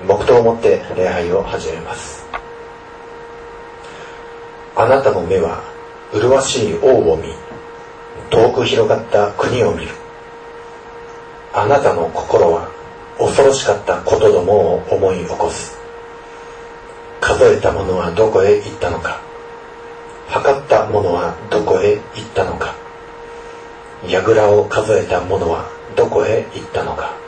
黙祷をもって礼拝を始めます。あなたの目は麗しい王を見、遠く広がった国を見る。あなたの心は恐ろしかったことどもを思い起こす。数えた者はどこへ行ったのか、測った者はどこへ行ったのか、櫓を数えた者はどこへ行ったのか。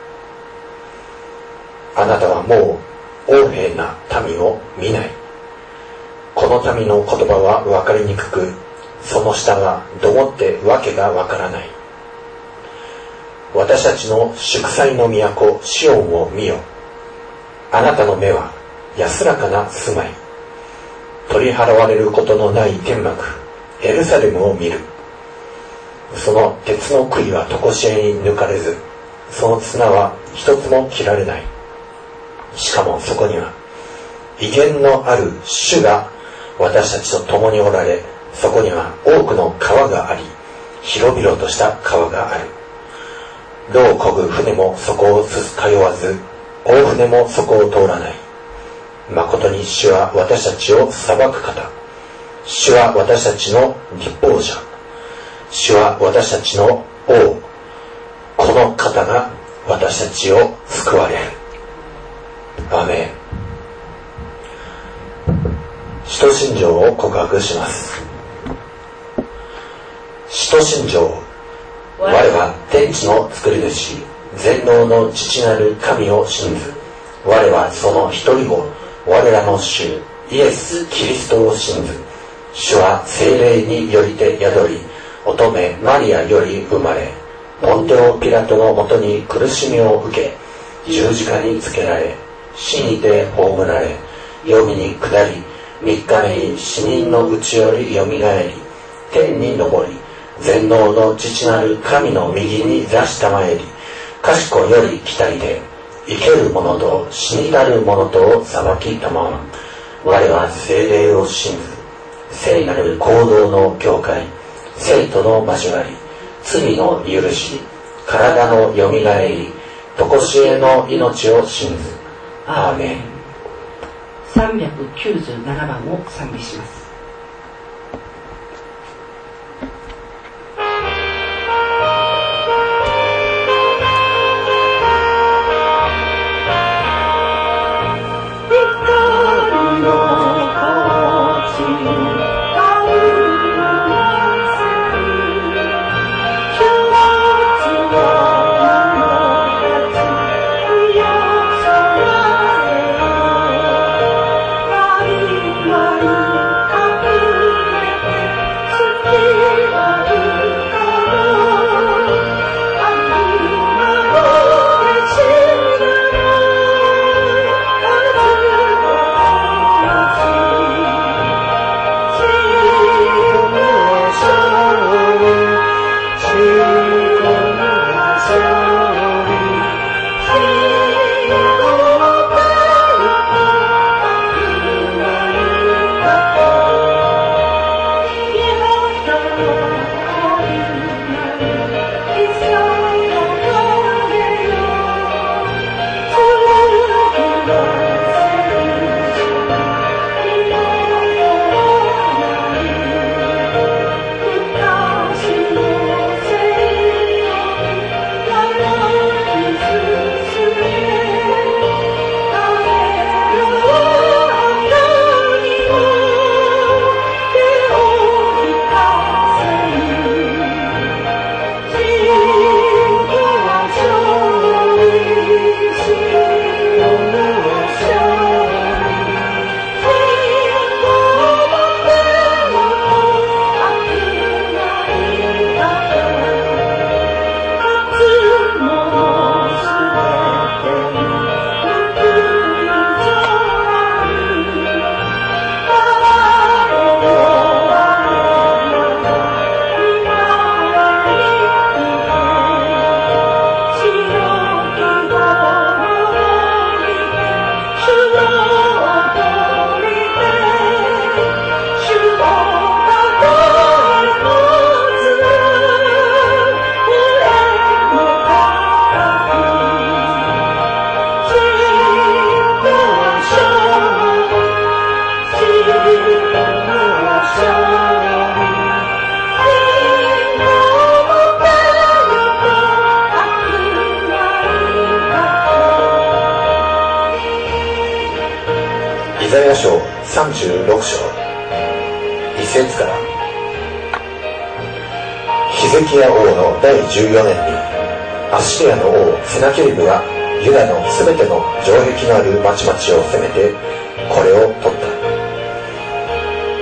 あなたはもう横柄な民を見ない。この民の言葉は分かりにくく、その下はどもってわけがわからない。私たちの祝祭の都シオンを見よ。あなたの目は安らかな住まい、取り払われることのない天幕エルサレムを見る。その鉄の杭は常しえに抜かれず、その綱は一つも切られない。しかもそこには威厳のある主が私たちと共におられ、そこには多くの川があり、広々とした川がある。櫓を漕ぐ船もそこを通わず、大船もそこを通らない。誠に主は私たちを裁く方。主は私たちの立法者。主は私たちの王。この方が私たちを救われる。アーメン。使徒信条を告白します。使徒信条。我は天地の作り主、全能の父なる神を信ず。我はその一人子、我らの主イエス・キリストを信ず。主は聖霊によりて宿り、乙女マリアより生まれ、ポンテオ・ピラトのもとに苦しみを受け、十字架につけられ、死にて葬られ、黄泉に下り、3日目に死人のうちよりよみがえり、天に昇り、全能の父なる神の右に座したまえり、賢より期待で、生ける者と死にたる者とを裁きたまわ。我は聖霊を信ず、聖なる行動の教会、聖徒の交わり、罪の許し、体のよみがえり、常しえの命を信ず。アーメン。 397番を賛美します。 「 イザヤ書36章1節から。ヒゼキヤ王の第14年にアッシリアの王セナケリブがユダのすべての城壁のある町々を攻めてこれを取った。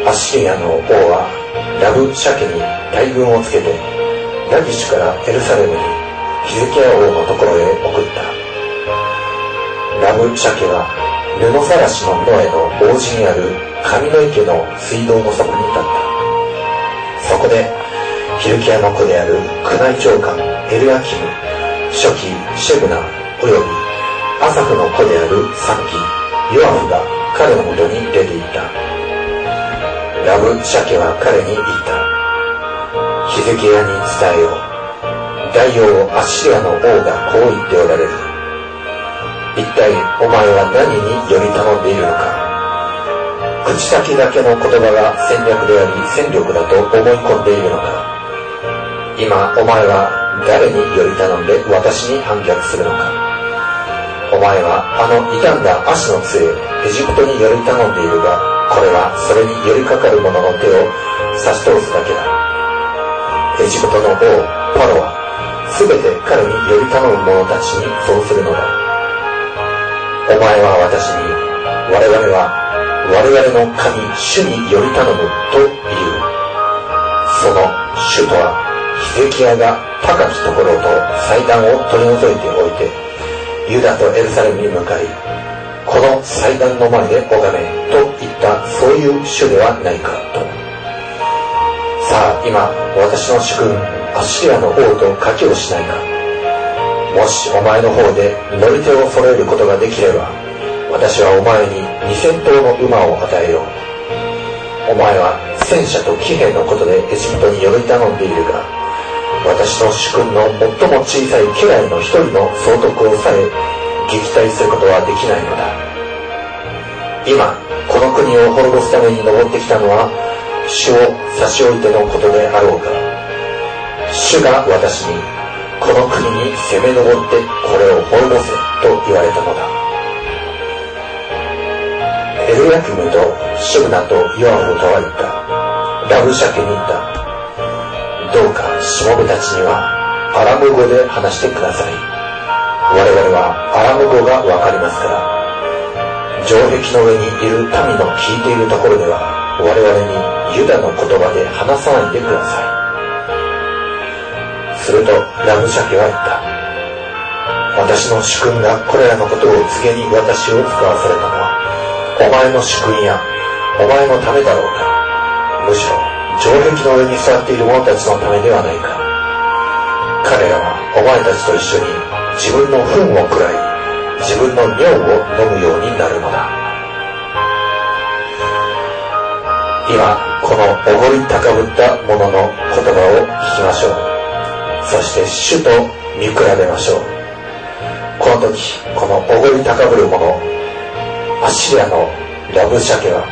アッシリアの王はラブシャケに大軍をつけてラギシュからエルサレムにヒゼキヤ王のところへ送った。ラブシャケは布さらしの野への王子にある神の池の水道の底に立った。そこでヒルキヤの子である宮内長官エルヤキム、書記シェブナおよびアサフの子であるサンキヨアフが彼のもとに出ていった。ラブシャケは彼に言った。ヒゼキヤに伝えよう。大王アッシリアの王がこう言っておられる。一体お前は何により頼んでいるのか。口先だけの言葉が戦略であり戦力だと思い込んでいるのか。今お前は誰により頼んで私に反逆するのか。お前はあの傷んだ足の杖エジプトにより頼んでいるが、これはそれに寄りかかる者の手を差し通すだけだ。エジプトの王パロはすべて彼により頼む者たちにそうするのだ。お前は私に我々は我々の神主により頼むと言う。その主とはヒゼキヤが高きところと祭壇を取り除いておいてユダとエルサレムに向かい、この祭壇の前で拝めと言ったそういう主ではないかと。さあ今私の主君アッシリアの王と賭けをしないか。もしお前の方で乗り手を揃えることができれば、私はお前に2000頭の馬を与えよう。お前は戦車と騎兵のことでエジプトにより頼んでいるが、私の主君の最も小さい家来の一人の総督をさえ撃退することはできないのだ。今この国を滅ぼすために登ってきたのは主を差し置いてのことであろうか。主が私にこの国に攻め上ってこれを滅ぼせと言われたのだ。エルヤキムとシュブナとヨアフとは言った。ラブシャケに言った。どうかしもべたちにはアラム語で話してください。我々はアラム語がわかりますから。城壁の上にいる民の聞いているところでは我々にユダの言葉で話さないでください。するとラブシャケは言った。私の主君がこれらのことを告げに私を使わされたのはお前の主君やお前のためだろうか。むしろ城壁の上に座っている者たちのためではないか。彼らはお前たちと一緒に自分の糞を食らい自分の尿を飲むようになるのだ。今このおごり高ぶった者の言葉を聞きましょう。そして主と見比べましょう。この時このおごり高ぶる者アッシリアのラブシャケは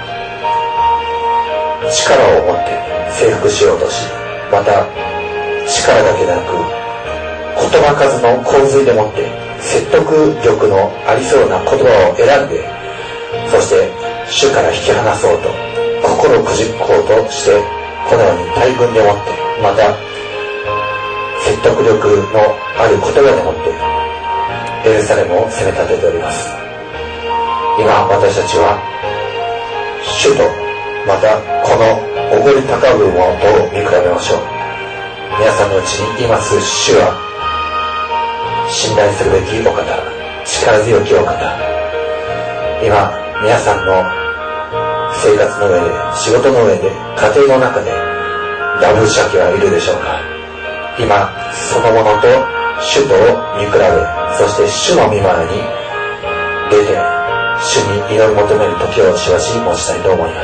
力を持って征服しようとし、また力だけでなく言葉数の洪水でもって説得力のありそうな言葉を選んで、そして主から引き離そうと心をくじこうとして、このように大軍でもってまた説得力のある言葉でもってエルサレムを攻め立てております。今私たちは主とまたこのおごり高ぶる者と見比べましょう。皆さんのうちにいます主は信頼するべきお方、力強きお方。今皆さんの生活の上で、仕事の上で、家庭の中でラブシャケはいるでしょうか。今そのものと主とを見比べ、そして主の御前に出て主に祈り求める時をしばし持ちたいと思います。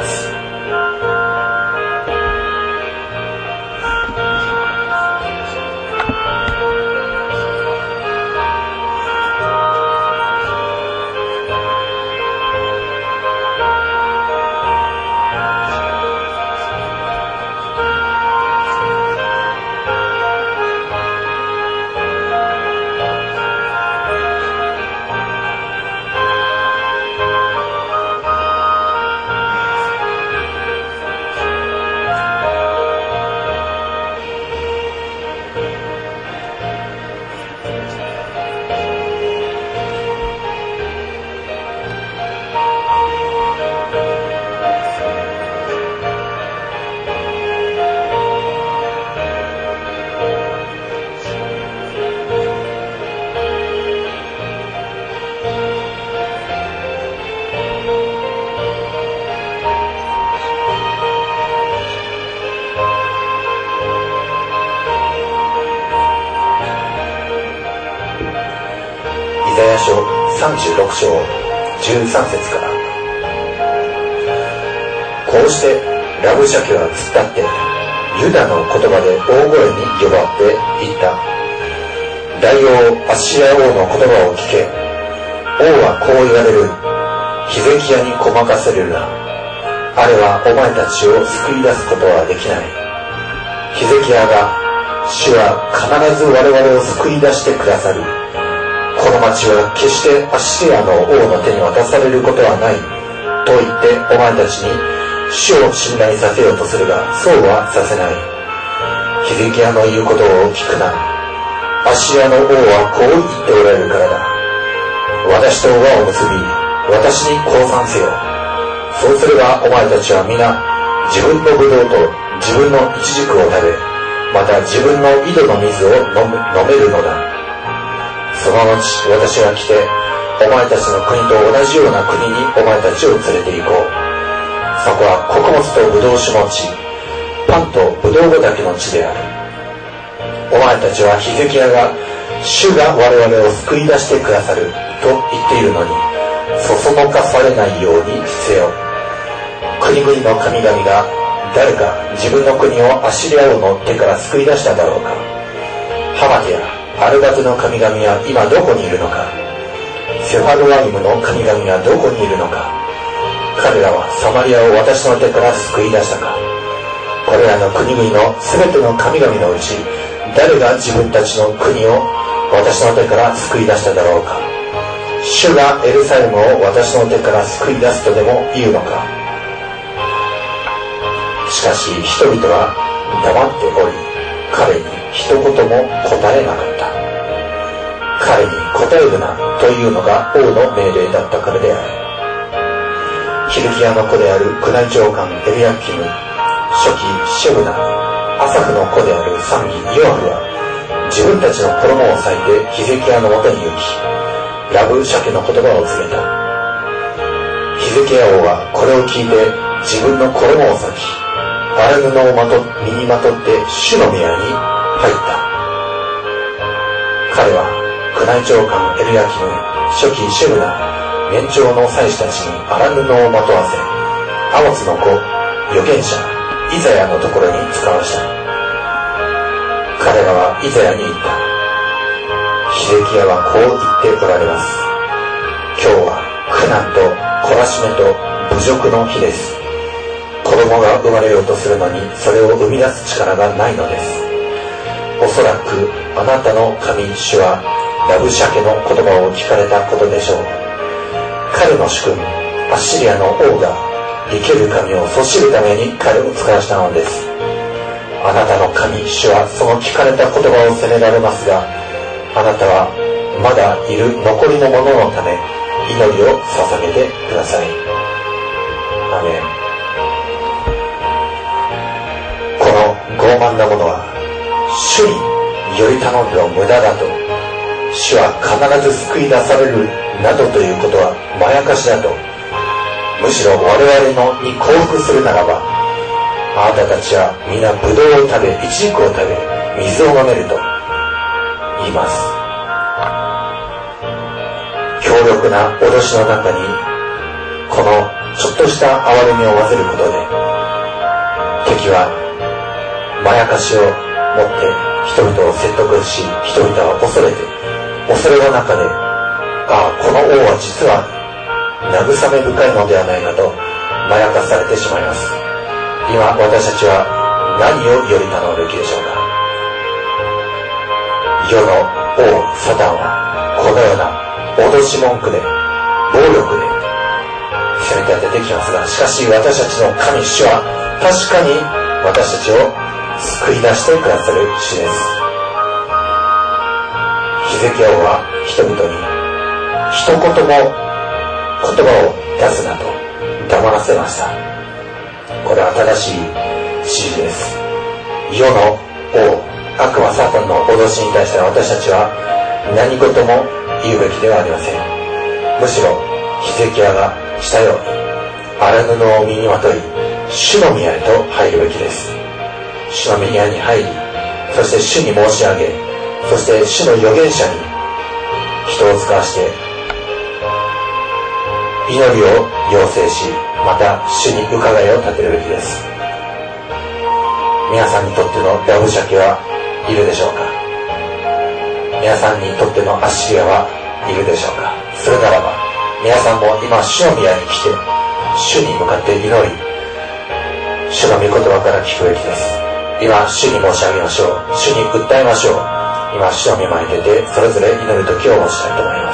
36章13節から。こうしてラブシャケは突っ立ってユダの言葉で大声に呼ばって言った。大王アッシリア王の言葉を聞け。王はこう言われる。ヒゼキヤにごまかせるな。あれはお前たちを救い出すことはできない。ヒゼキヤが、主は必ず我々を救い出してくださる。この町は決してアッシリアの王の手に渡されることはない。と言ってお前たちに主を信頼させようとするが、そうはさせない。ヒゼキヤの言うことを聞くな。アッシリアの王はこう言っておられるからだ。私と輪を結び、私に降参せよ。そうすればお前たちは皆自分のブドウと自分のイチジクを食べ、また自分の井戸の水を飲めるのだ。その後私が来てお前たちの国と同じような国にお前たちを連れて行こう。そこは穀物とブドウ酒の地、パンとブドウ畑の地である。お前たちはヒゼキヤが主が我々を救い出してくださると言っているのにそそのかされないようにせよ。国々の神々が誰か自分の国をアッシリア王の手から救い出しただろうか。ハマテやアルバテの神々は今どこにいるのか。セファルワイムの神々はどこにいるのか。彼らはサマリアを私の手から救い出したか。これらの国々のすべての神々のうち誰が自分たちの国を私の手から救い出しただろうか。主がエルサレムを私の手から救い出すとでも言うのか。しかし人々は黙っており彼に一言も答えなかった。彼に答えるなというのが王の命令だったからである。ヒルキヤの子である宮内長官エルヤキム、書記シェブナ、アサフの子であるサンギヨアフは自分たちの衣を裂いてヒゼキヤのもとに行き、ラブシャケの言葉を告げた。ヒゼキヤ王はこれを聞いて自分の衣を裂き、荒布を身にまとって主の宮に入った。彼は宮内長官エルヤキム、書記シェブナ、年長の祭司たちに荒布をまとわせ、アモツの子預言者イザヤのところに使わした。彼らはイザヤに言った。ヒゼキヤはこう言っておられます。今日は苦難と懲らしめと侮辱の日です。子供が生まれようとするのにそれを生み出す力がないのです。おそらくあなたの神主はラブシャケの言葉を聞かれたことでしょう。彼の主君アッシリアの王が生ける神をそしるために彼を使わしたのです。あなたの神主はその聞かれた言葉を責められますが、あなたはまだいる残りの者のため祈りを捧げてください。アメン。この傲慢な者は主により頼んでも無駄だと、主は必ず救い出されるなどということはまやかしだと、むしろ我々のに降伏するならば、あなたたちは皆ブドウを食べイチジクを食べ水を飲めると言います。強力な脅しの中にこのちょっとした憐れみを混ぜることで、敵はまやかしを持って人々を説得し、人々は恐れて、恐れの中で、この王は実は慰め深いのではないかとまやかされてしまいます。今私たちは何をより頼むべきでしょうか。世の王サタンはこのような脅し文句で暴力で攻め立ててきますが、しかし私たちの神主は確かに私たちを救い出してくださる主です。ヒゼキヤ王は人々に一言も言葉を出すなと黙らせました。これは正しい指示です。世の王悪魔サタンの脅しに対して私たちは何事も言うべきではありません。むしろヒゼキヤがしたように荒布を身にまとい主の宮へと入るべきです。主の宮に入り、そして主に申し上げ、そして主の預言者に人を使わして祈りを要請し、また主に伺いを立てるべきです。皆さんにとってのヤブシャケはいるでしょうか。皆さんにとってのアッシリアはいるでしょうか。それならば皆さんも今主の宮に来て、主に向かって祈り、主の御言葉から聞くべきです。今主に申し上げましょう。主に訴えましょう。今主の御前に出てそれぞれ祈る時を持ちたいと思います。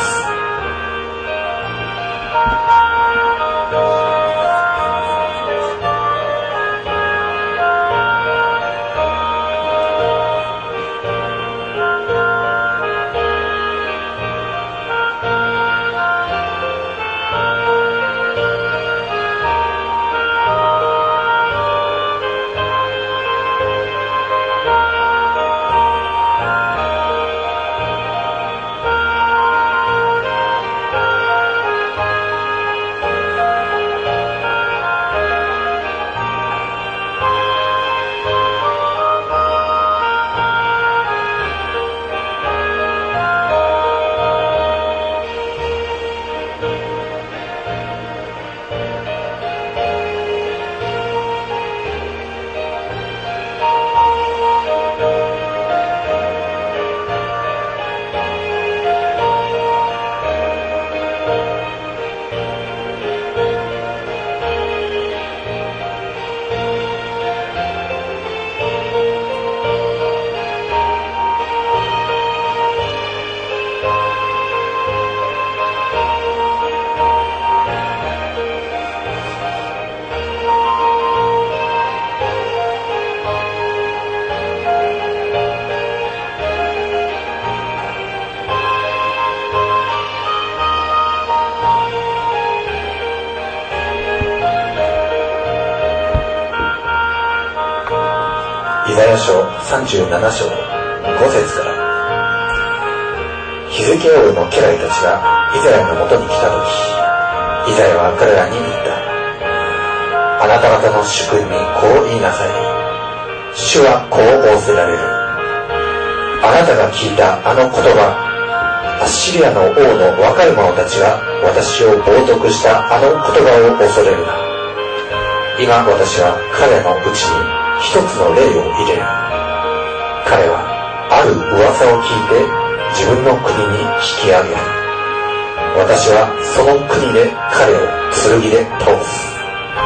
イザヤ書37章5節から、ヒゼキヤ王の家来たちがイザヤのもとに来たとき、イザヤは彼らに言った。あなた方の主君にこう言いなさい。主はこう仰せられる。あなたが聞いたあの言葉、アッシリアの王の若い者たちが私を冒涜したあの言葉を恐れるな。今私は彼のうちに一つの例を入れる。彼はある噂を聞いて自分の国に引き上げる。私はその国で彼を剣で倒す。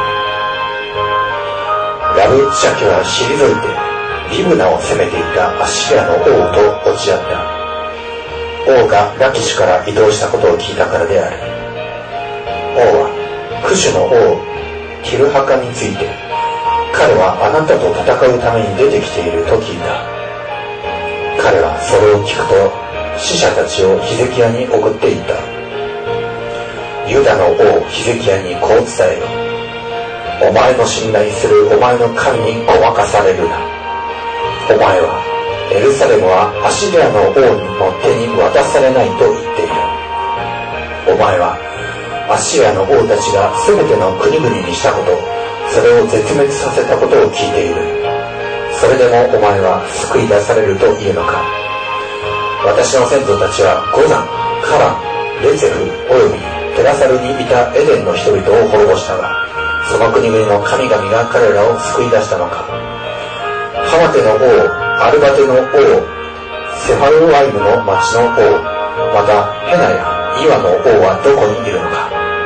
ラブシャケは退いてリブナを攻めていたアッシリアの王と落ち合った。王がラキシュから移動したことを聞いたからである。王はクシュの王ティルハカについて、彼はあなたと戦うために出てきていると聞いた。彼はそれを聞くと使者たちをヒゼキヤに送っていった。ユダの王ヒゼキヤにこう伝えよ。お前の信頼するお前の神にごまかされるな。お前はエルサレムはアシリアの王の手に渡されないと言っている。お前はアッシリアの王たちが全ての国々にしたこと、それを絶滅させたことを聞いている。それでもお前は救い出されるというのか。私の先祖たちはゴザン、カラン、レツェフおよびテラサルにいたエデンの人々を滅ぼしたが、その国々の神々が彼らを救い出したのか。ハマテの王、アルバテの王、セファルワイムの町の王、またヘナやイワの王はどこにいるのか。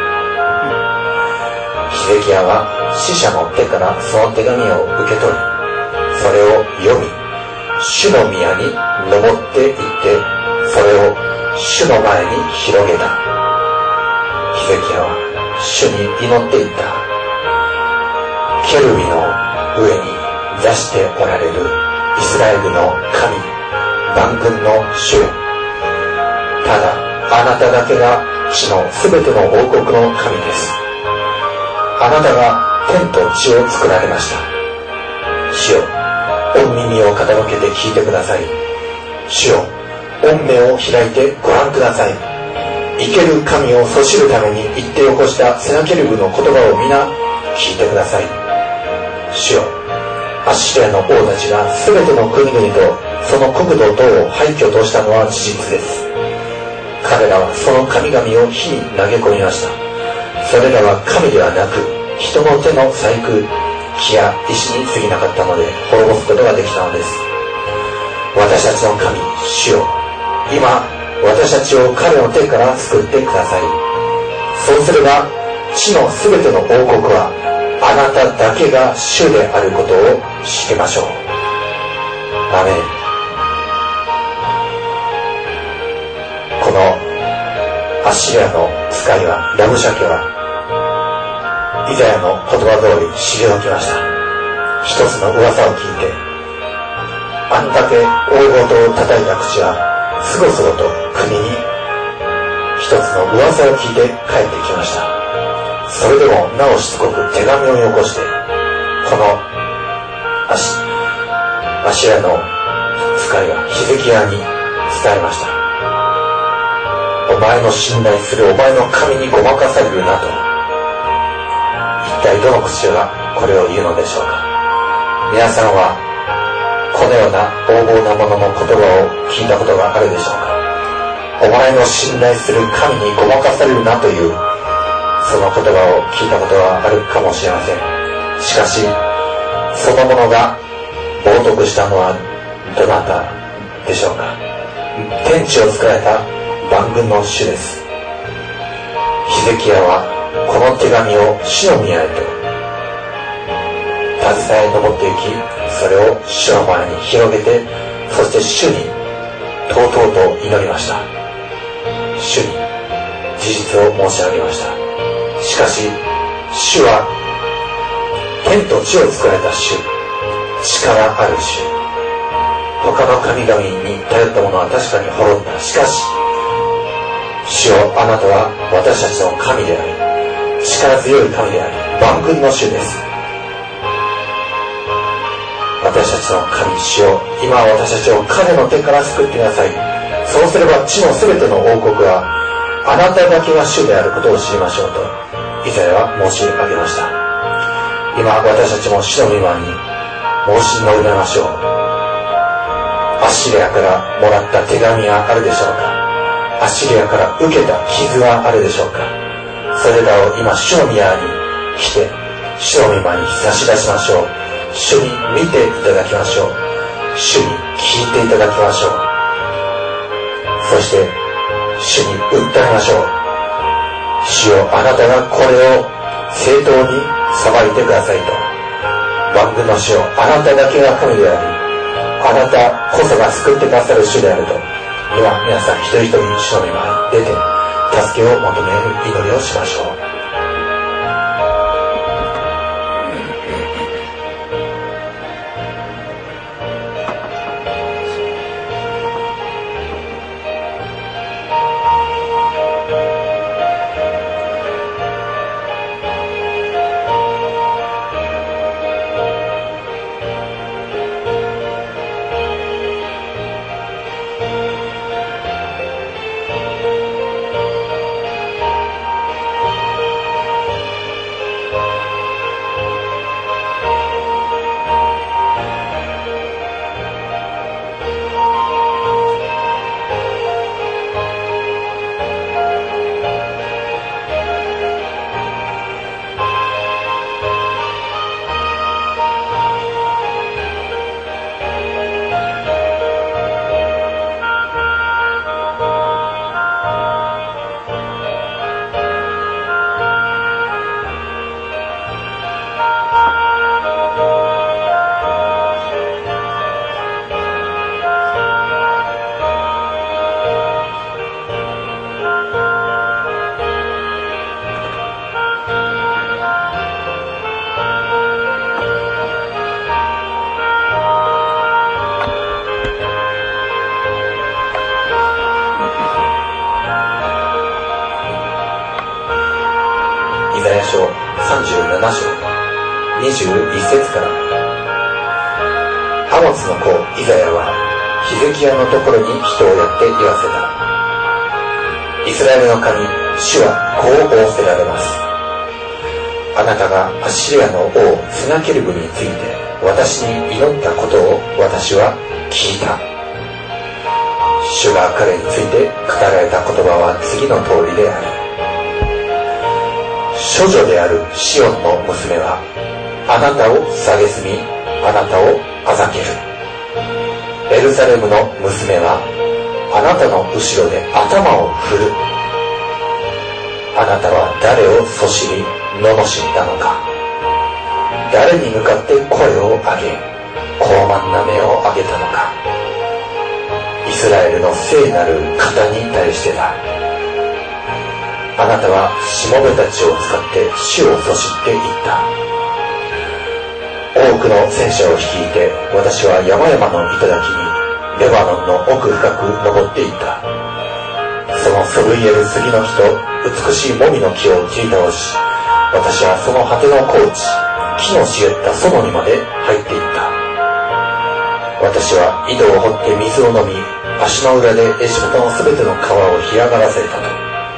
ヒゼキヤは使者の手からその手紙を受け取り、それを読み、主の宮に登って行って、それを主の前に広げた。ヒゼキヤは主に祈っていった。ケルビの上に座しておられるイスラエルの神、万軍の主よ。ただあなただけが地のすべての王国の神です。あなたが天と地を作られました。主よ、御耳を傾けて聞いてください。主よ、御目を開いてご覧ください。生ける神をそしるために言ってよこしたセナケルブの言葉を皆聞いてください。主よ、アッシリアの王たちがすべての国々とその国土等を廃墟としたのは事実です。彼らはその神々を火に投げ込みました。 それらは神ではなく人の手の細工木や石に過ぎなかったので滅ぼすことができたのです。私たちの神、主よ、今私たちを彼の手から救ってください。そうすれば地のすべての王国はあなただけが主であることを知りましょう。アメン。このアッシリアの使いは、ラブシャケはイザヤの言葉通り退きました。一つの噂を聞いて、あんだけ大事を叩いた口はすごすごと国に一つの噂を聞いて帰ってきました。それでもなおしつこく手紙をよこして、このアッシリアの使いはヒゼキヤに伝えました。お前の信頼するお前の神にごまかされるなと。一体どの口がこれを言うのでしょうか。皆さんはこのような横暴な者の言葉を聞いたことがあるでしょうか。お前の信頼する神にごまかされるなというその言葉を聞いたことがあるかもしれません。しかしその者が冒涜したのはどなたでしょうか。天地を作られた万軍の主です。ヒゼキヤはこの手紙を主の宮へと携え登っていき、それを主の前に広げて、そして主にとうとうと祈りました。主に事実を申し上げました。しかし主は天と地を作られた主、力ある主。他の神々に頼った者は確かに滅んだ。しかし主よ、あなたは私たちの神であり、力強い神であり、万軍の主です。私たちの神、主よ、今私たちを彼の手から救ってください。そうすれば地のすべての王国はあなただけが主であることを知りましょうとイザヤは申し上げました。今私たちも主の御前に申し述べましょう。アッシリアからもらった手紙があるでしょうか。アッシリアから受けた傷はあるでしょうか。それらを今主の宮に来て主の御前に差し出しましょう。主に見ていただきましょう。主に聞いていただきましょう。そして主に訴えましょう。主よ、あなたがこれを正当に裁いてくださいと。万軍の主よ、あなただけが神であり、あなたこそが救ってくださる主であると。今皆さん一人一人主の御前に出て助けを求める祈りをしましょう。書37章21節から、アモツの子イザヤはヒゼキヤのところに人をやって言わせた。イスラエルの神主はこう仰せられます。あなたがアッシリアの王セナケルブについて私に祈ったことを私は聞いた。主が彼について語られた言葉は次の通りである。 処女であるシオンの娘はあなたを蔑み、あなたをあざける。エルサレムの娘はあなたの後ろで頭を振る。あなたは誰をそしり罵ったのか。誰に向かって声を上げ高慢な目を上げたのか。イスラエルの聖なる方に対してだ。あなたはしもべたちを使って主をそしっていった。多くの戦車を率いて私は山々の頂にレバノンの奥深く登っていった。そのそぶいえる杉の木と美しいもみの木を切り倒し、私はその果ての高地、木の茂った園にまで入っていった。私は井戸を掘って水を飲み、足の裏でエジプトのすべての川を干上がらせたと。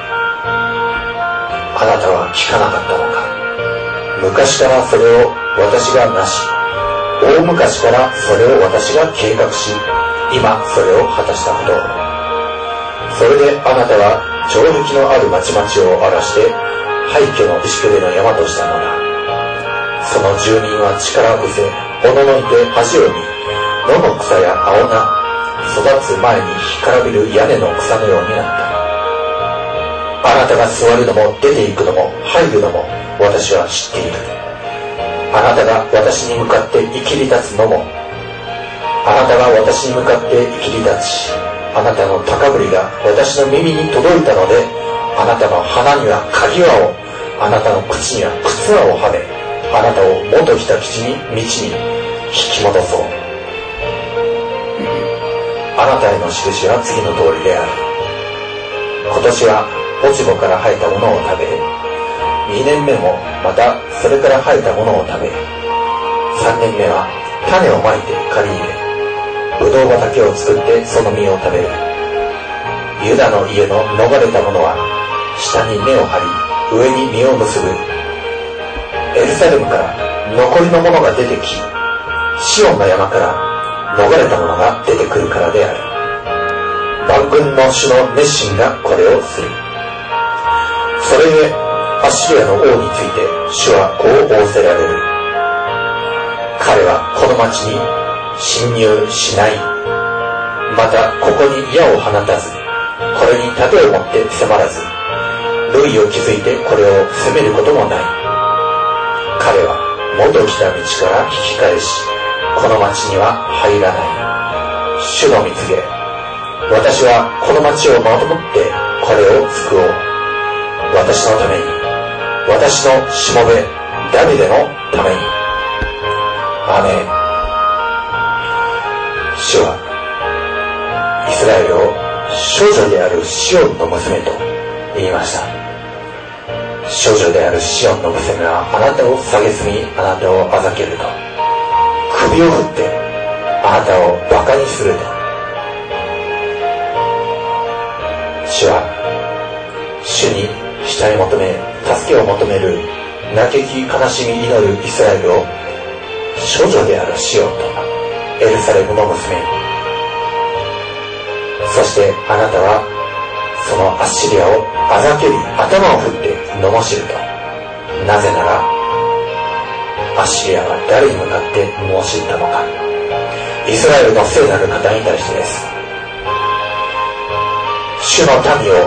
あなたは聞かなかったのか。昔からそれを私がなし、大昔からそれを私が計画し、今それを果たしたことを。それであなたは城壁のある町々を荒らして廃墟の石くれの山としたのだ。その住民は力を失せ、おののいて恥を見、野の草や青菜、育つ前に干からびる屋根の草のようになった。あなたが座るのも出て行くのも入るのも私は知っている。あなたが私に向かって生きり立つのも、あなたが私に向かって生きり立ち、あなたの高ぶりが私の耳に届いたので、あなたの鼻には鍵輪を、あなたの口には靴輪をはめ、あなたを元来た道に引き戻そう。あなたへの印は次の通りである。今年は落ち穂から生えたものを食べ、2年目もまたそれから生えたものを食べ、3年目は種をまいて刈り入れ、ぶどう畑を作ってその実を食べる。ユダの家の逃れた者は下に根を張り、上に実を結ぶ。エルサレムから残りの者が出てき、シオンの山から逃れた者が出てくるからである。万軍の主の熱心がこれをする。それゆえアッシリアの王について主はこう仰せられる。彼はこの町に侵入しない。またここに矢を放たず、これに盾を持って迫らず、塁を築いてこれを攻めることもない。彼は元来た道から引き返し、この町には入らない。主の蜜げ、私はこの町をまともってこれを救おう。私のために、私のしもべダビデのために。アメン。主はイスラエルを少女であるシオンの娘と言いました。少女であるシオンの娘はあなたを蔑み、あなたをあざけると、首を振ってあなたをバカにすると。主は主に慕い求め助けを求める嘆き悲しみ祈るイスラエルを少女であるシオンとエルサレムの娘、そしてあなたはそのアッシリアをあざけり頭を振って罵ると。なぜならアッシリアは誰に向かって罵ったのか。イスラエルの聖なる方に対してです。主の民を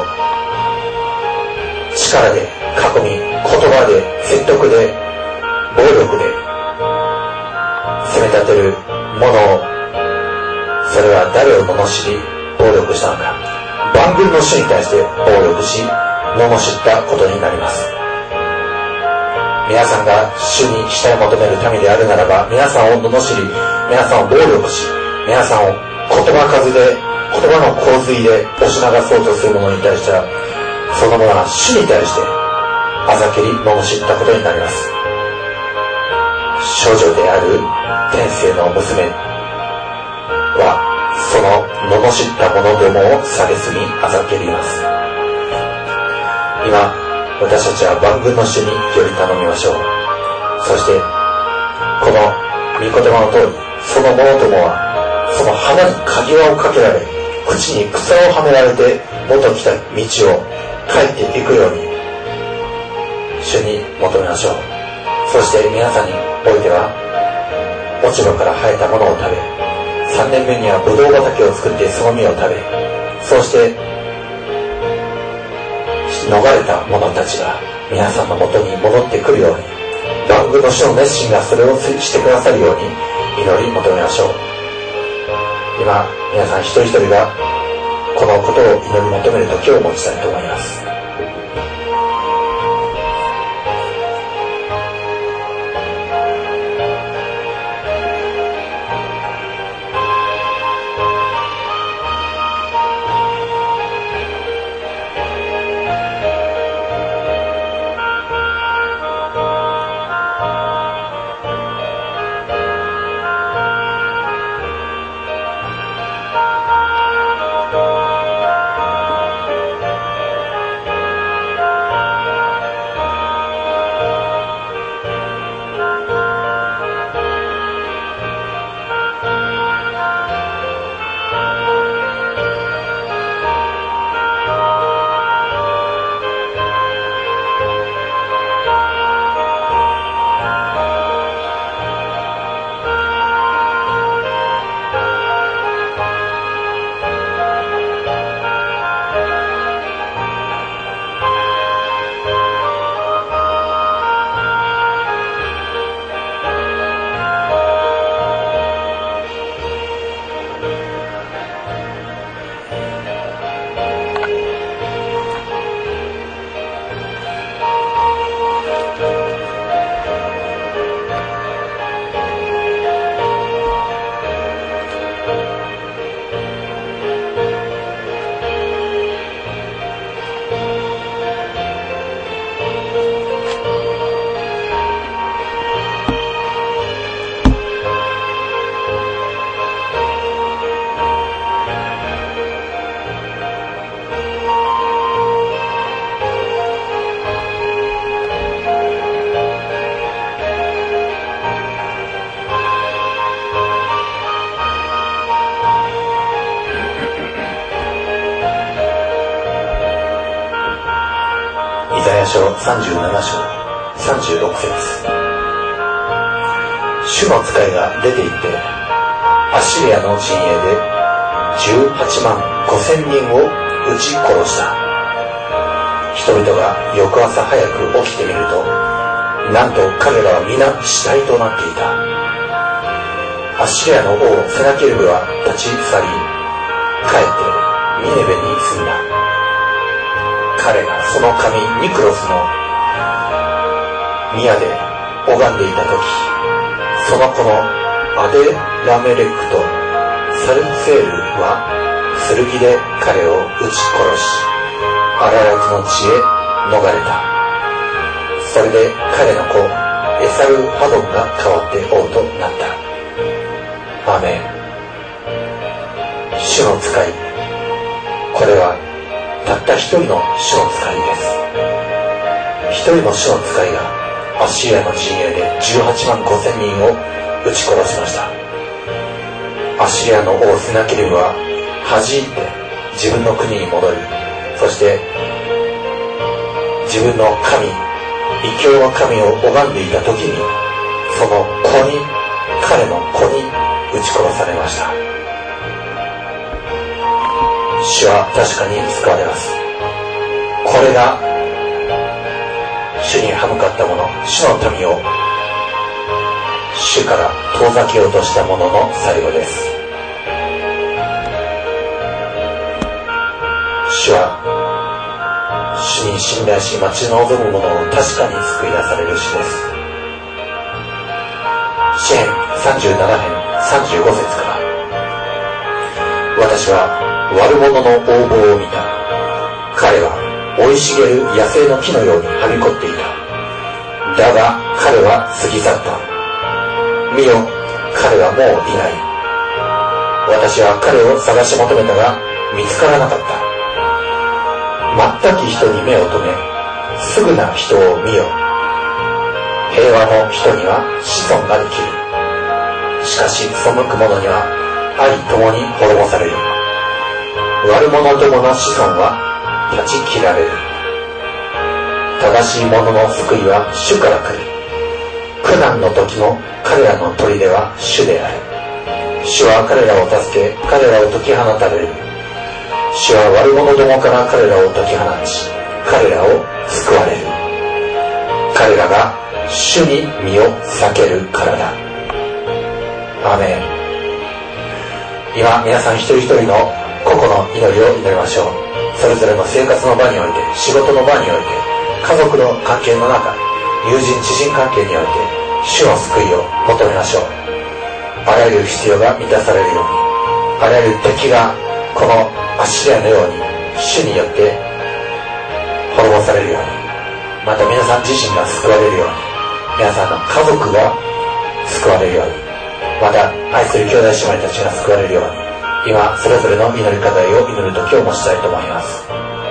力で囲み、言葉で説得で暴力で責め立てる者を、それは誰を罵り暴力したのか。万軍の主に対して暴力し罵ったことになります。皆さんが主に慕い求める民であるならば、皆さんを罵り、皆さんを暴力し、皆さんを言葉数で、言葉の洪水で押し流そうとする者に対しては、その者は主に対してあざけり罵ったことになります。少女である天性の娘はその罵った者どもを蔑みあざけります。今私たちは万軍の主により頼みましょう。そしてこの御言葉の通り、その者どもはその鼻に鍵輪をかけられ、口に草をはめられて元来た道を帰っていくように、 主に求めましょう。そして皆さんにおいては落ち葉から生えたものを食べ、3年目にはブドウ畑を作ってその実を食べ、そうして逃れた者たちが皆さんのもとに戻ってくるように、万軍の主の熱心がそれをしてくださるように祈り求めましょう。今皆さん一人一人がこのことを祈り求める時を持ちたいと思います。書37章36節。主の使いが出て行ってアッシリアの陣営で18万5千人を撃ち殺した。人々が翌朝早く起きてみると、なんと彼らは皆死体となっていた。アッシリアの王セナケルブは立ち去り、帰ってニネベに住んだ。彼がその神ニクロスの宮で拝んでいた時、その子のアデラメレクとサルセールは剣で彼を撃ち殺し、アララトの地へ逃れた。それで彼の子エサルハドンが代わって王となった。アーメン。主の使い、これはたった一人の主の使いです。一人の主の使いがアッシリアの陣営で18万5千人を撃ち殺しました。アッシリアの王セナケルブは弾いて自分の国に戻り、そして自分の神、異教の神を拝んでいた時に、その子に、彼の子に撃ち殺されました。主は確かに救われます。これが主に歯向かった者、主の民を主から遠ざけようとした者の最後です。主は主に信頼し待ち望む者を確かに救い出される主です。詩編37編35節から、私は悪者の横暴を見た。彼は生い茂る野生の木のようにはびこっていた。だが彼は過ぎ去った。見よ、彼はもういない。私は彼を探し求めたが見つからなかった。全き人に目を留め、すぐな人を見よ。平和の人には子孫ができる。しかし背く者には愛ともに滅ぼされる。悪者どもの子孫は断ち切られる。 正しい者の救いは主から来る。苦難の時の彼らの砦は主である。主は彼らを助け、彼らを解き放たれる。主は悪者どもから彼らを解き放ち、彼らを救われる。彼らが主に身を避けるからだ。アーメン。今皆さん一人一人の個々の祈りを祈りましょう。それぞれの生活の場において、仕事の場において、家族の関係の中、友人知人関係において、主の救いを求めましょう。あらゆる必要が満たされるように、あらゆる敵がこのアッシリアのように主によって滅ぼされるように、また皆さん自身が救われるように、皆さんの家族が救われるように、また愛する兄弟姉妹たちが救われるように、今それぞれの祈り課題を祈る時を持ちたいと思います。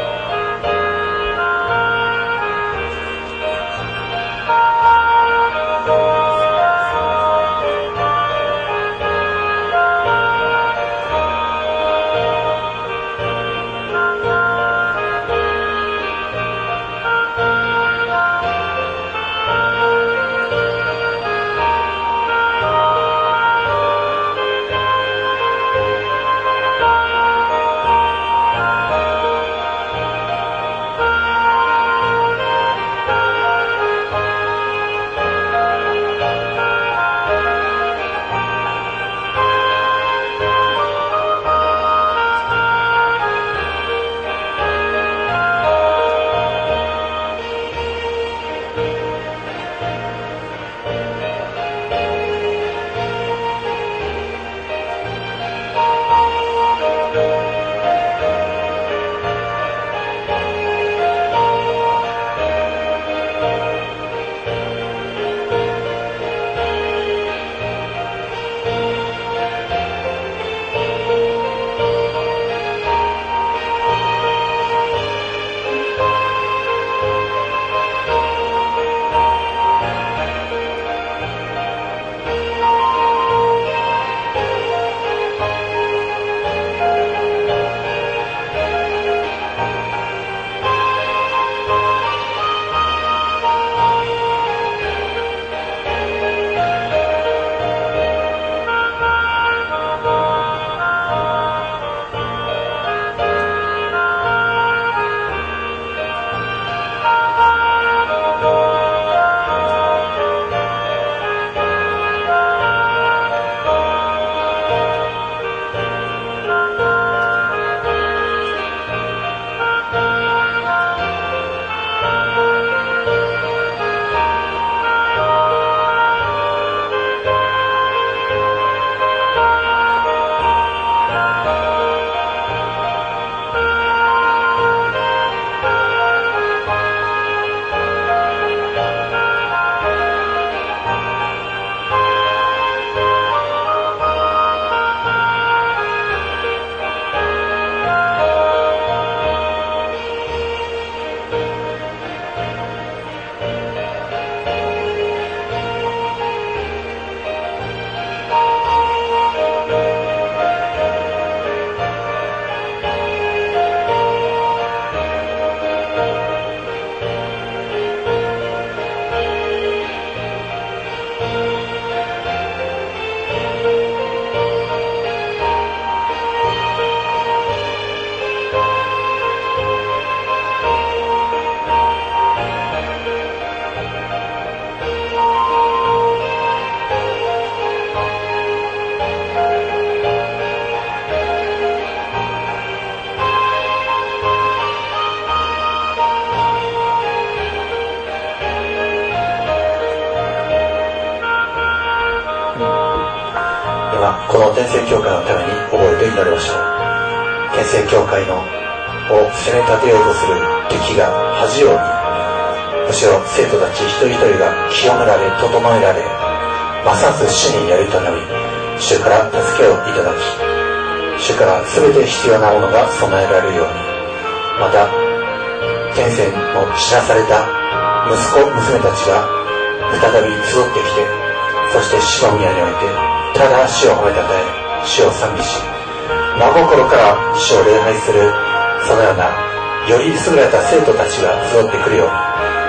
この天聖教会のために覚えて祈りましょう。天聖教会を攻め立てようとする敵が恥を見、むしろ生徒たち一人一人が清められ整えられ、ますます主にやりとなり、主から助けをいただき、主から全て必要なものが備えられるように、また天聖の知らされた息子娘たちが再び集ってきて、そして主の宮においてただ主を褒めたたえ、主を賛美し、真心から主を礼拝する、そのようなより優れた生徒たちが集ってくるように、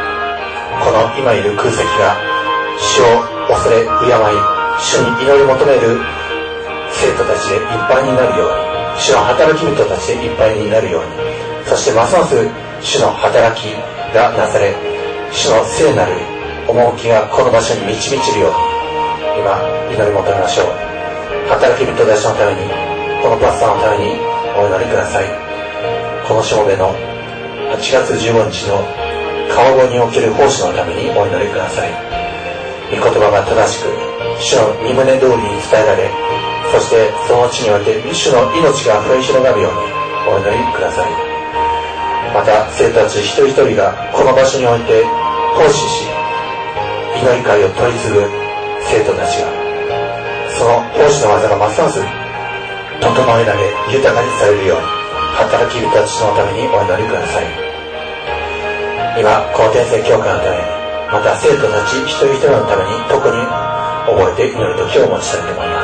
の今いる空席が主を恐れ敬い、主に祈り求める生徒たちでいっぱいになるように、主の働き人たちでいっぱいになるように、そしてますます主の働きがなされ、主の聖なる趣がこの場所に満ち満ちるように今祈り求めましょう。働き人たちのために、このパスタのためにお祈りください。このしもべの8月15日の川越における奉仕のためにお祈りください。御言葉が正しく主の御胸通りに伝えられ、そしてその地において主の命が増え広がるようにお祈りください。また生徒たち一人一人がこの場所において奉仕し、祈り会を取り継ぐ生徒たちが、その奉仕の技がますます整えられ豊かにされるように、働き人たちのためにお祈りください。今この天聖教会のために、また生徒たち一人一人のために特に覚えて祈る時を持ちたいと思います。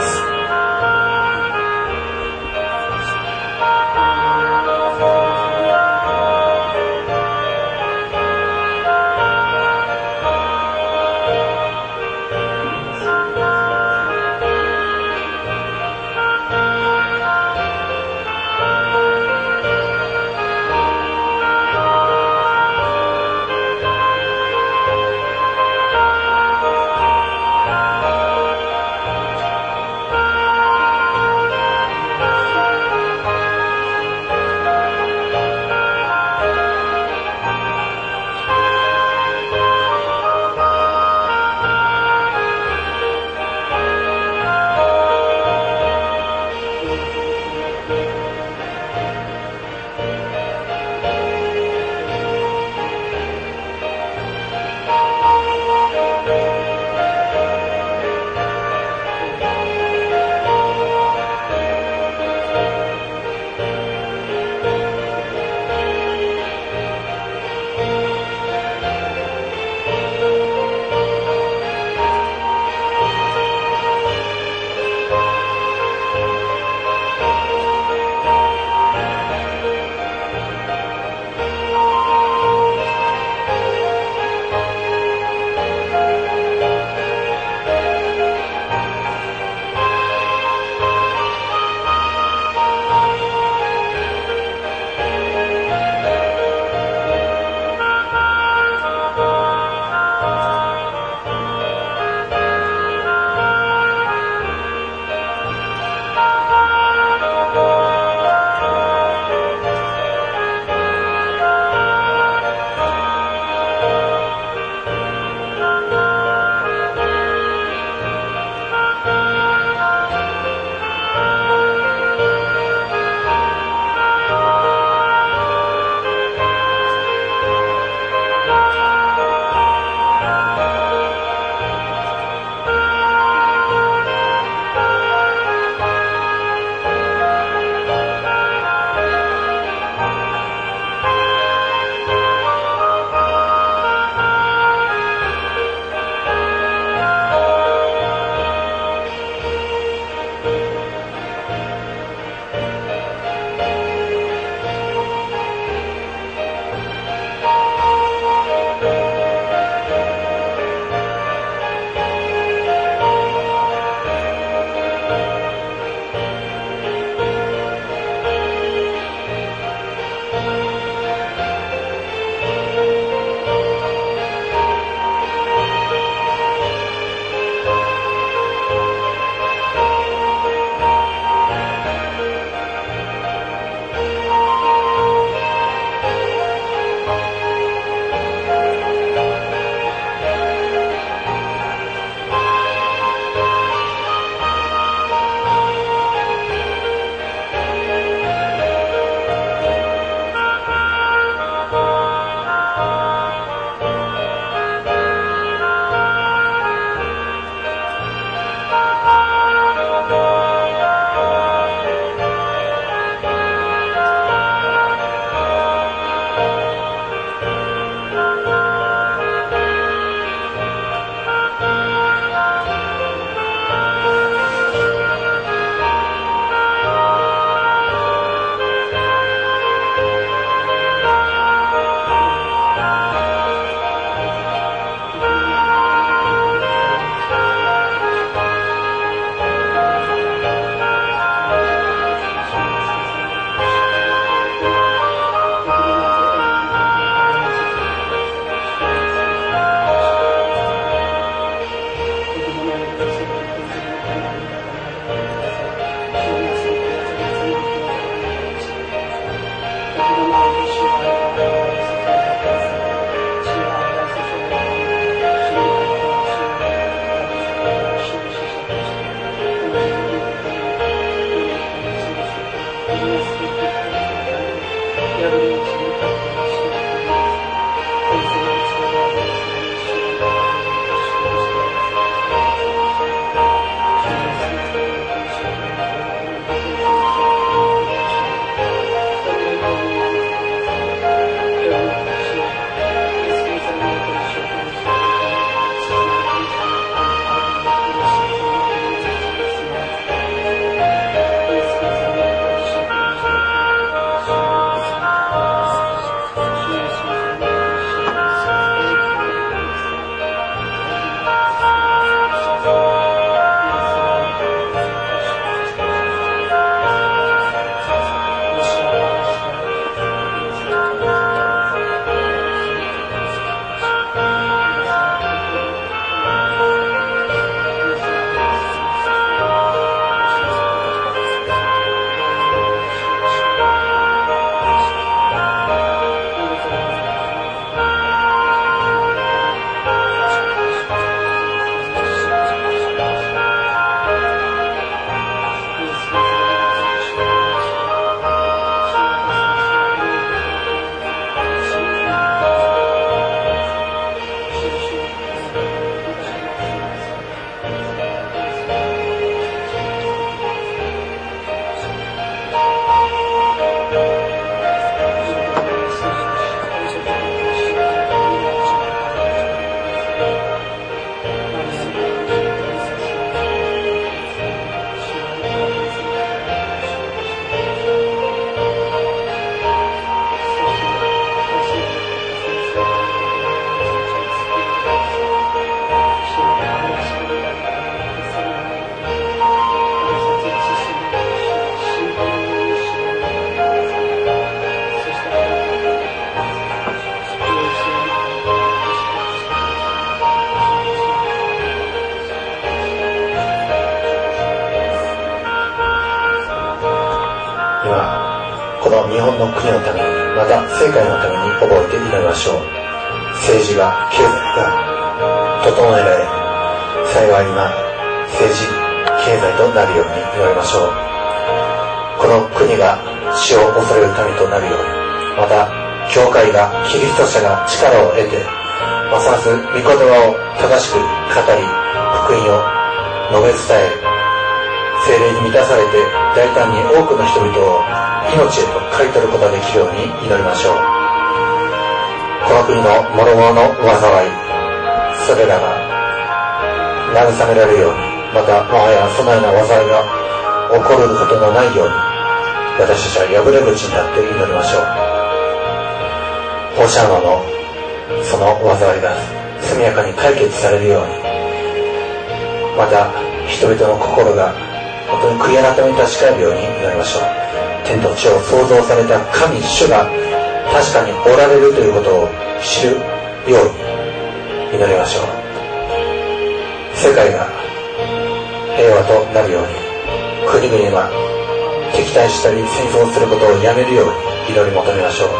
の日本の国のために、また世界のために覚えて祈りましょう。政治が、経済が整えられ、幸いな政治経済となるように祈りましょう。この国が主を恐れる民となるように、また教会がキリスト者が力を得て、ますます御言葉を正しく語り、福音を述べ伝え、聖霊に満たされて大胆に多くの人々を命へと刈り取ることができるように祈りましょう。この国の諸々の災い、それらが慰められるように、またもはやそのような災いが起こることのないように、私たちは破れ口になって祈りましょう。放射能のその災いが速やかに解決されるように、また人々の心が本当に悔い改めに立ち返るように祈りましょう。天と地を創造された神主が確かにおられるということを知るように祈りましょう。世界が平和となるように、国々は敵対したり戦争することをやめるように祈り求めましょう。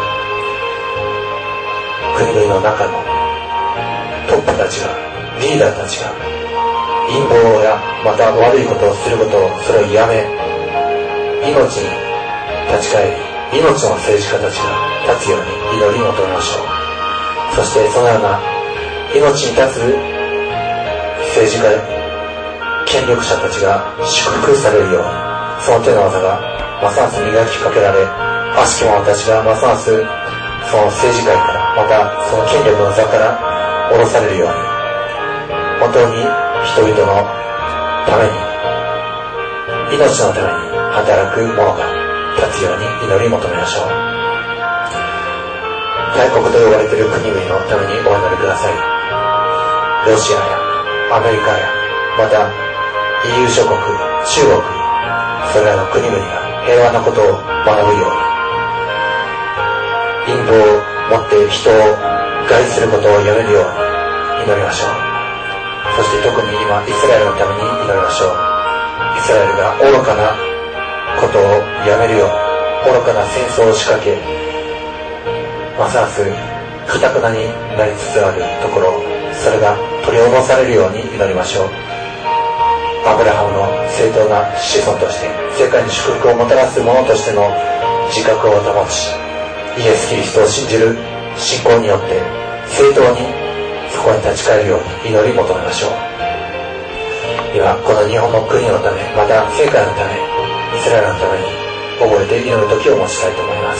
国々の中のトップたちが、リーダーたちが陰謀やまた悪いことをすることを、それをやめ、命に立ち返り、命の政治家たちが立つように祈り求めましょう。そしてそのような命に立つ政治家、権力者たちが祝福されるように、その手の技がますます磨きかけられ、悪しき者たちがますますその政治界から、またその権力の座から下ろされるように、本当に人々のために、命のために働く者が立つように祈り求めましょう。大国と呼ばれている国々のためにお祈りください。ロシアやアメリカや、また EU 諸国、中国、それらの国々が平和なことを学ぶように、陰謀を持って人を害することをやめるように祈りましょう。そして特に今イスラエルのために祈りましょう。イスラエルが愚かなことをやめるよう、愚かな戦争を仕掛け、ますます堅くなになりつつあるところ、それが取り戻されるように祈りましょう。アブラハムの正当な子孫として、世界に祝福をもたらす者としての自覚を保ち、イエス・キリストを信じる信仰によって正当にそこに立ち返るように祈り求めましょう。今この日本の国のため、また世界のため、イスラエルのために覚えて祈る時を持ちたいと思います。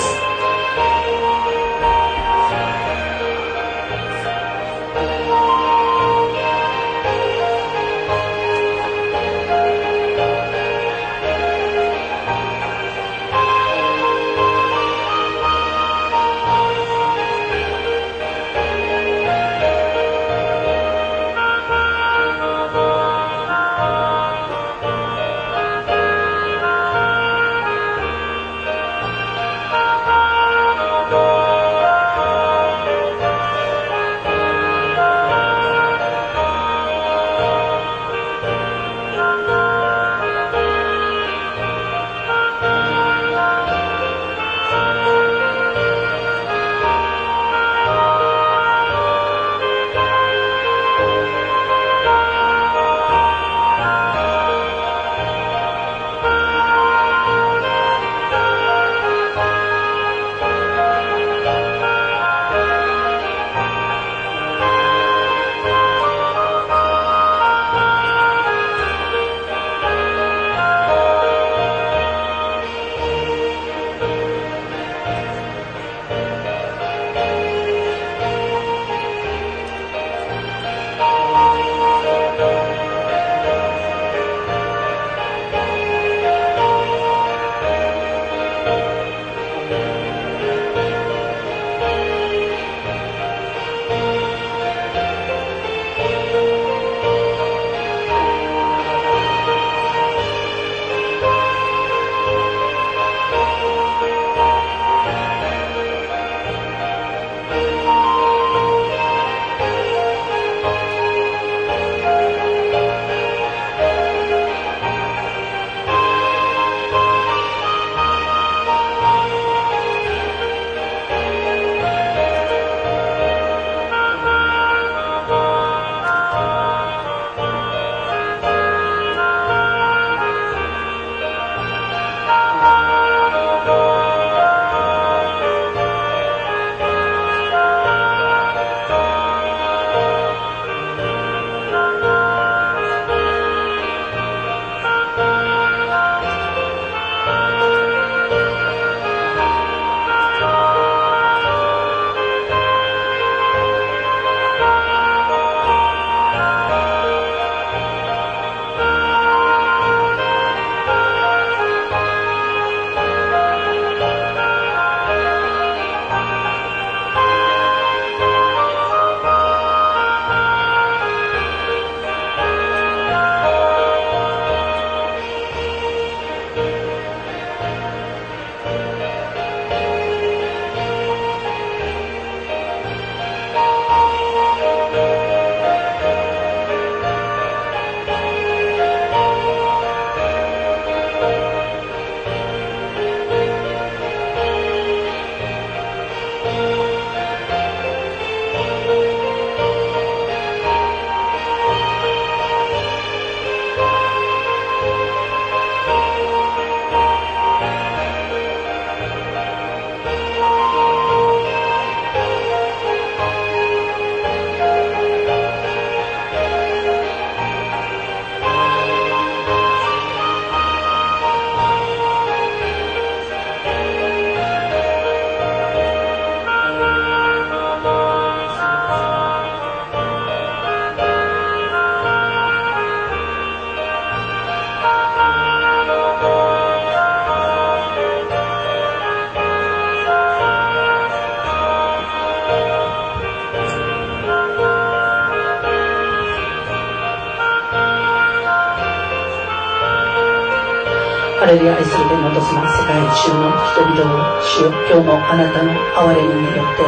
ハレルヤ愛する天のお父様、世界中の人々を主よ、今日もあなたの憐れみによって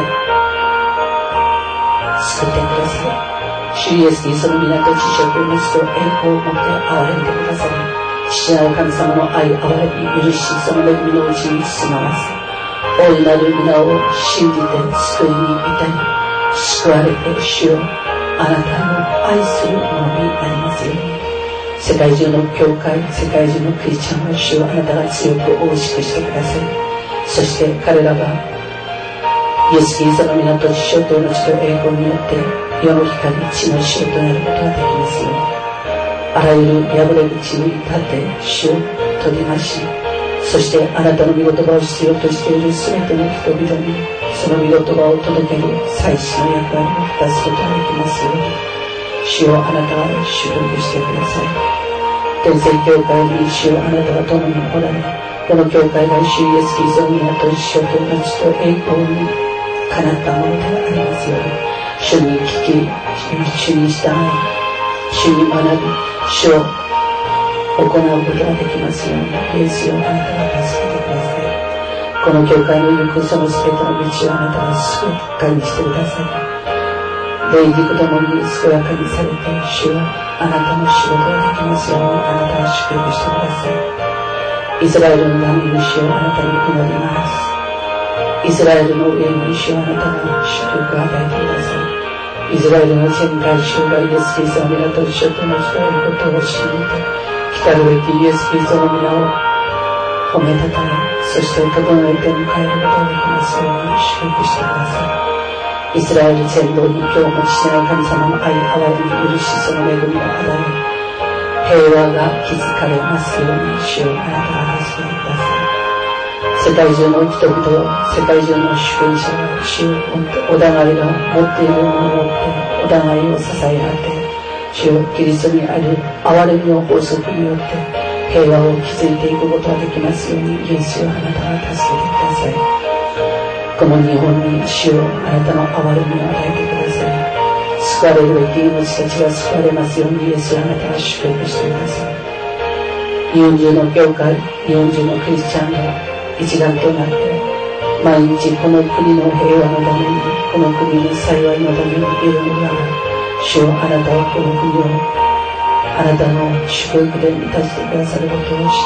救ってください。主イエスキリストの皆と父と息子と栄光を持って憐れんでください。父なる神様の愛、憐れみ、許し、その恵みのうちに住まわせ、大いなる皆を信じて救いに至り、救われて主よ、あなたの愛するものになりますように。世界中の教会、世界中のクリスチャンを主よ、あなたが強く大しくしてください。そして彼らがイエス・キリストの皆と父と命と栄光によって世の光、地の塩となることができますように。あらゆる破れ口に立って主を取りまし、そしてあなたの御言葉を必要としているすべての人々にその御言葉を届ける祭司の役割を果たすことができますように。主よ、あなたは祝福してください。天聖教会に主よ、あなたが共におられ、この教会が主イエス・キリストの皆と一緒と命と栄光にかなったものでありますように。主に聞き、主に従い、主に学び、主を行うことができますように。イエスよ、あなたが助けてください。この教会の行くその全ての道をあなたが健やかにしてください。霊軸ともに健やかにされて、主はあなたの仕事ができますように、あなたは祝福してください。イスラエルの民の主をあなたに祈ります。イスラエルの上に主をあなたが祝福を与えてください。イスラエルの全体衆がイエス・キリストの皆と一緒と同じということを信じて、来たるべきイエス・キリストの皆を褒めたたえ、そして整えて迎えることができますように祝福してください。イスラエル全土に今日も父なる神様の愛、憐れみ、許し、その恵みを与え、平和が築かれますように主をあなたが助けてください。世界中の人々を、世界中の祝福者が主をお互いが持っているものを持ってお互いを支え合って主をキリストにある憐れみの法則によって平和を築いていくことができますようにイエスをあなたが助けてください。この日本に主をあなたの憐れみを与えてください。救われるべき命たちが救われますようにイエスをあなたが祝福してください。日本中の教会、日本中のクリスチャンが一丸となって毎日この国の平和のために、この国の幸いのためにいるのなら、主よあなたはこの国をあなたの祝福で満たしてくださることを信じます。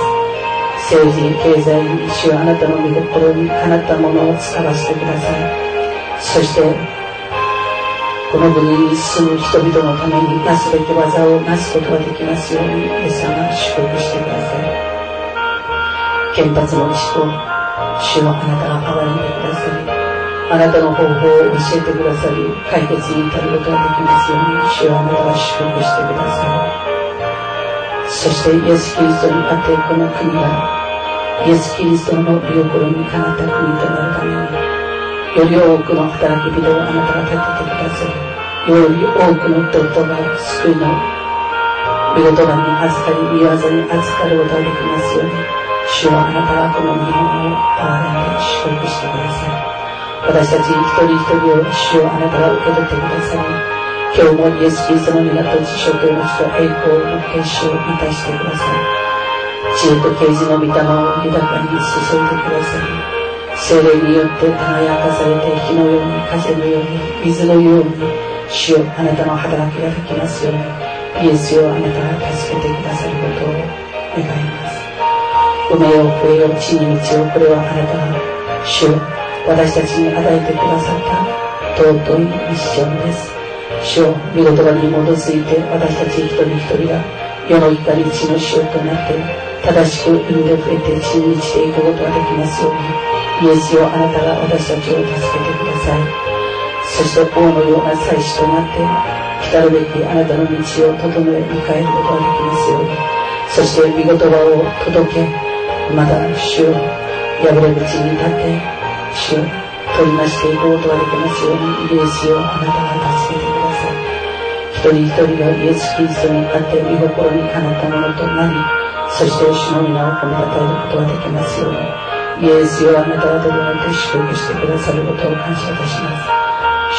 政治、経済に主よあなたの御心にかなったものを使わせてください。そしてこの国に住む人々のためになすべき技をなすことができますようにイエス様祝福してください。原発の事故、主よあなたが憐れんでください。あなたの方法を教えてくださり、解決に至ることができますように主よあなたが祝福してください。そしてイエス・キリストにあってこの国がイエス・キリストの御心にかなった国となるために、より多くの働き人をあなたが立ててください。より多くの人々が救いの御言葉に預かり、御業に預かることができますように主よあなたがこの日本を憐れんで祝福してください。私たち一人一人を主よあなたが受け取ってください。今日もイエス・キリストの皆と知性と命と栄光を持って主を満たしてください。知恵と啓示の御霊を豊かに注いでください。聖霊によって輝かされて火のように風のように水のように主よあなたの働きができますようにイエスよあなたが助けてくださることを願います。埋めよ増えよ地に道を、これはあなたが主よ私たちに与えてくださった尊いミッションです。主よ御言葉に基づいて私たち一人一人が世の光地の塩となって正しく産んで増えて地に満ちていくことができますようにイエスよあなたが私たちを助けてください。そして王のような祭司となって来たるべきあなたの道を整え迎えることができますように、そして御言葉を届け、また主を破れ口に立って主を取りなしていくことができますようにイエスよあなたが助けてください。一人一人がイエス・キリストにあって御心にかなったものとなり、そして主の皆を褒めたたえることができますようにイエスよあなたが整えて祝福してくださることを感謝いたします。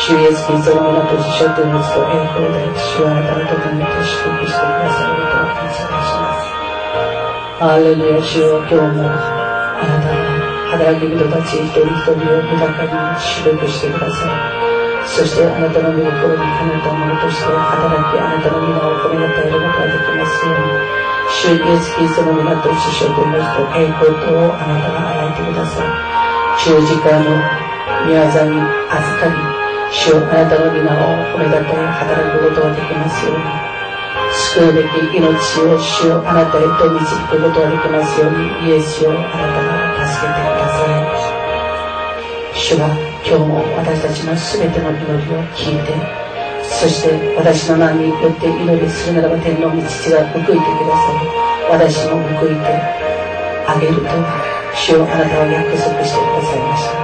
主イエス・キリストの皆と知性と命と栄光で主はあなたが整えて祝福してくださることを感謝いたします。 ハレルヤ、主よ、今日もあなたが働き人たち一人一人を豊かに祝福してください。そしてあなたの御心にかなったものとして働き、あなたの皆を褒めたたえることができますように、主イエスキリストの皆と師匠と命と栄光とをあなたが与えてください。十字架の御業に預かり、主よ、あなたの皆を褒めたたえ働くことができますように、救うべき命を主よ、あなたへと導くことができますように、イエスをあなたが助けてください。主は今日も私たちのすべての祈りを聞いて、そして私の名によって祈りするならば天の御父が報いてくださり、私も報いてあげると主よ、あなたは約束してくださいました。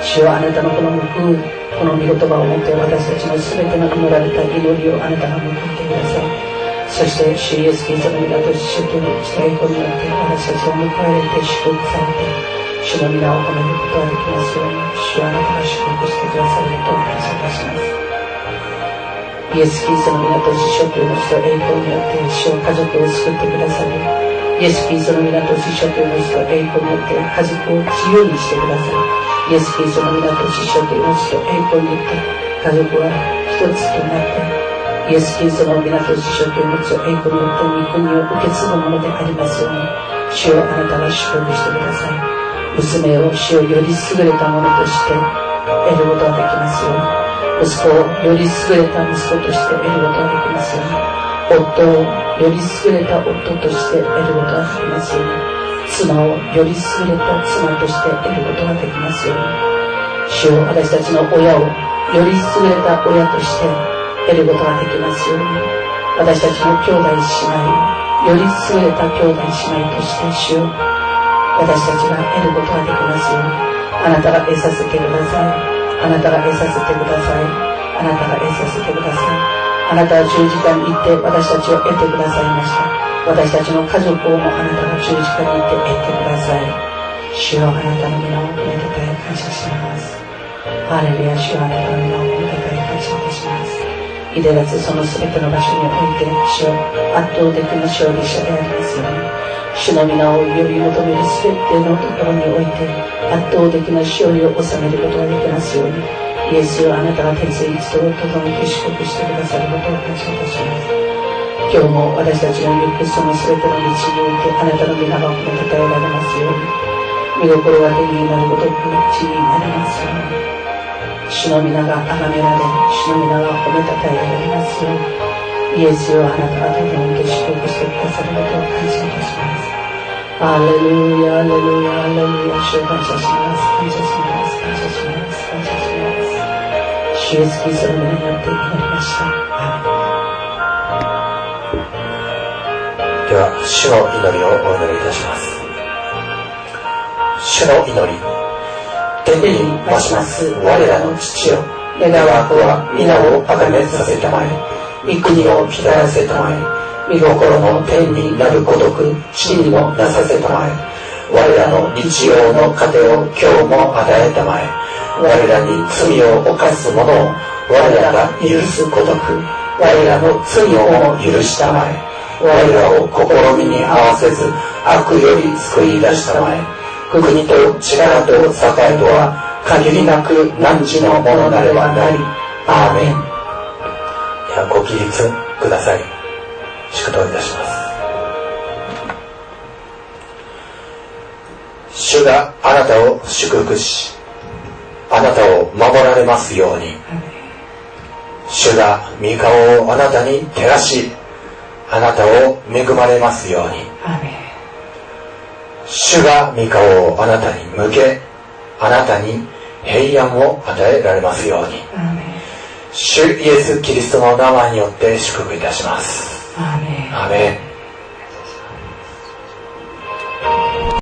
主よ、あなたのこの報い、この御言葉をもって私たちのすべての祈られた祈りをあなたが報いてください。そして主イエスキリストの皆と主との栄光によって私たちを迎え入れて祝福されて、主の皆を褒めることができますように、主はあなたが祝福してくださることを感謝いたします。イエス・キリストの皆と師匠というのと栄光によって主を家族を救ってくださり、イエス・キリストの皆と師匠というのと栄光によって家族を自由にしてくださり、イエス・キリストの皆と師匠というのと栄光によって家族は一つとなって、イエス・キリストの皆と師匠というのと栄光によって御国を受け継ぐものでありますように、主をあなたが祝福してください。娘を主をより優れたものとして得ることができますように、息子をより優れた息子として得ることができますように、夫をより優れた夫として得ることができますように、妻をより優れた妻として得ることができますように、主を私たちの親をより優れた親として得ることができますように、私たちの兄弟姉妹をより優れた兄弟姉妹として主を私たちが得ることができますように、あなたが得させてください。あなたが得させてください。あなたが得させてください。あなたは十字架に行って私たちを得てくださいました。私たちの家族をもあなたが十字架に行って得てください。主よ、あなたの皆を褒めたたえ感謝します。ハレルヤ、主よ、あなたの皆を褒めたたえ感謝いたします。いでらずその全ての場所において主よ、圧倒的な勝利者でありますように、主の皆をより求める全てのところにおいて圧倒的な勝利を収めることができますように、イエスよ、あなたが鉄一とを整えて祝福してくださることを感謝いたします。今日も私たちが行くその全ての道においてあなたの皆が褒めたたえられますように、見心が手になるごとく地になりますように、主の皆が崇められ、主の皆が褒めたたえられますように、イエスよ、あなたが整えて祝福してくださることを感謝いたします。ハレルヤ、ハレルヤ、ハレルヤ、主を感謝します。感謝します。感謝します。感謝します。主イエスキリストの皆によって祈りました。 では、主の祈りをお祈りいたします。主の祈り。天に増します我らの父よ、願わくは皆をあがめさせたまえ、御国をきたらせたまえ、御心の天になるごとく地にもなさせたまえ、我らの日曜の糧を今日も与えたまえ、我らに罪を犯す者を我らが許すごとく我らの罪をも許したまえ、我らを試みに合わせず悪より救い出したまえ、国と力と栄とは限りなく汝のものなればなり。アーメン。ではご起立ください。祝祷いたします。主があなたを祝福し、あなたを守られますように。主が御顔をあなたに照らし、あなたを恵まれますように。主が御顔をあなたに向け、あなたに平安を与えられますように。主イエスキリストの名前によって祝福いたします。アーメン。